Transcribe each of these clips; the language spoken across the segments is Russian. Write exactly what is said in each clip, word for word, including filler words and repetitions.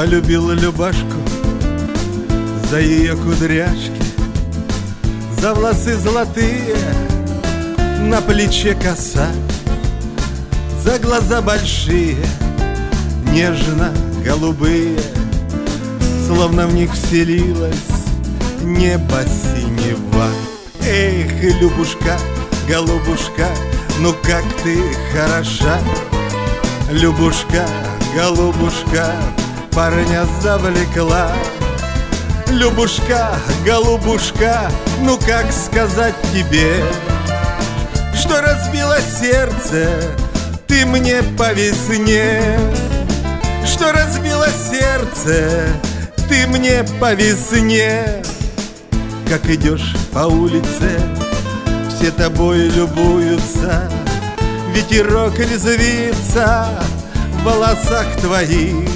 Полюбил Любашку за ее кудряшки, за волосы золотые, на плече коса, за глаза большие, нежно-голубые, словно в них вселилась небо синего. Эх, Любушка, голубушка, ну как ты хороша. Любушка, голубушка, парня завлекла. Любушка, голубушка, ну как сказать тебе, что разбило сердце ты мне по весне, что разбило сердце ты мне по весне. Как идешь по улице, все тобой любуются, ветерок резвится в волосах твоих,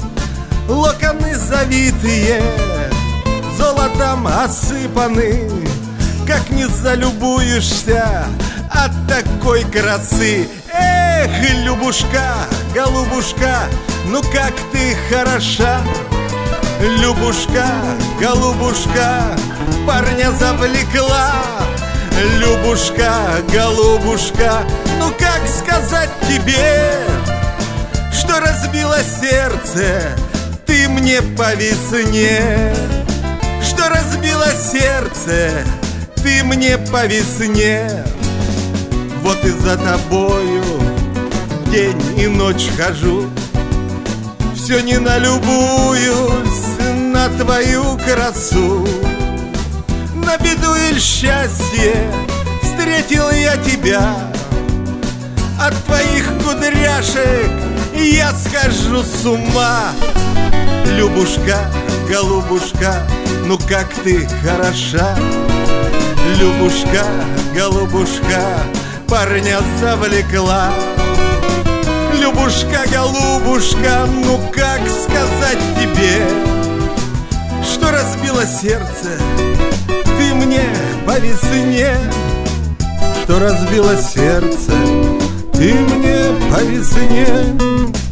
локоны завитые, золотом осыпаны. Как не залюбуешься от такой красы. Эх, Любушка, голубушка, ну как ты хороша. Любушка, голубушка, парня завлекла. Любушка, голубушка, ну как сказать тебе, что разбило сердце ты мне по весне, что разбило сердце ты мне по весне. Вот и за тобою день и ночь хожу, все не налюбуюсь на твою красу. На беду или счастье встретил я тебя, от твоих кудряшек я схожу с ума. Любушка, голубушка, ну как ты хороша. Любушка, голубушка, парня завлекла. Любушка, голубушка, ну как сказать тебе, что разбило сердце ты мне по весне, что разбило сердце ты мне по весне.